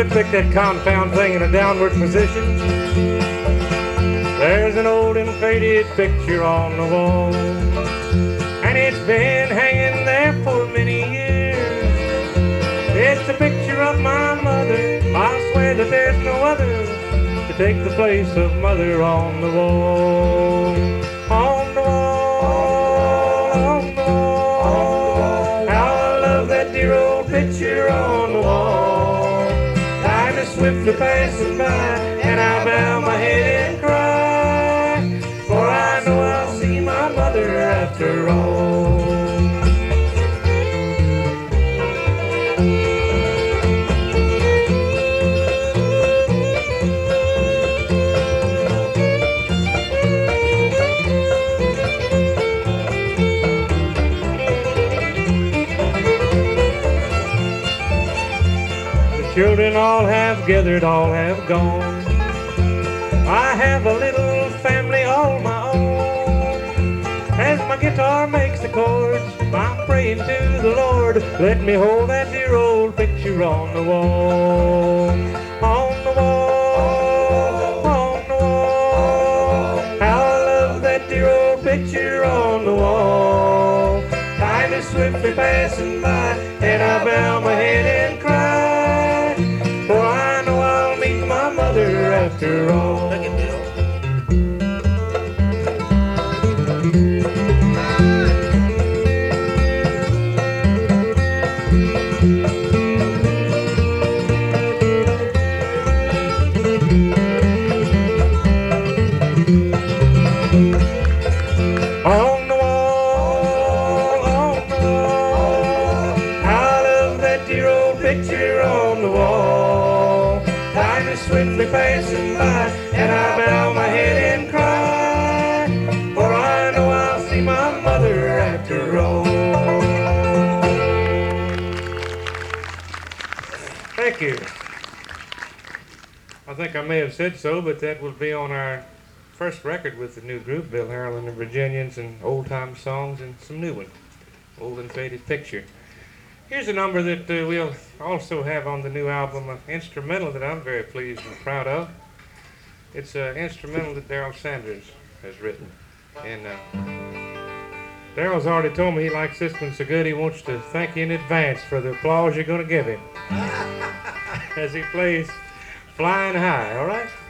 stick that confound thing in a downward position. There's an old and faded picture on the wall, and it's been hanging there for many years. It's a picture of my mother. I swear that there's no other to take the place of mother on the wall. On the wall, on the wall. How I love that dear old picture on the wall. Time is swiftly passing by, and I bow my head and cry, for I know I'll see my mother after all. Children all have gathered, all have gone. I have a little family all my own. As my guitar makes the chords, I'm praying to the Lord, let me hold that dear old picture on the wall. On the wall, on the wall. How I love that dear old picture on the wall. Time is swiftly passing by, and I bow my head and cry, for I know I'll meet my mother after all. Look at Bill. On the wall, on the wall. I love that dear old picture on the wall. Time is swiftly passing by, and I bow my head and cry, for I know I'll see my mother after all. Thank you. I think I may have said so, but that will be on our first record with the new group, Bill Harrell and the Virginians, and old-time songs and some new ones, Old and Faded Picture. Here's a number that we'll also have on the new album, an instrumental that I'm very pleased and proud of. It's an instrumental that Darrell Sanders has written. And Darrell's already told me he likes this one so good he wants to thank you in advance for the applause you're going to give him as he plays Flying High, all right?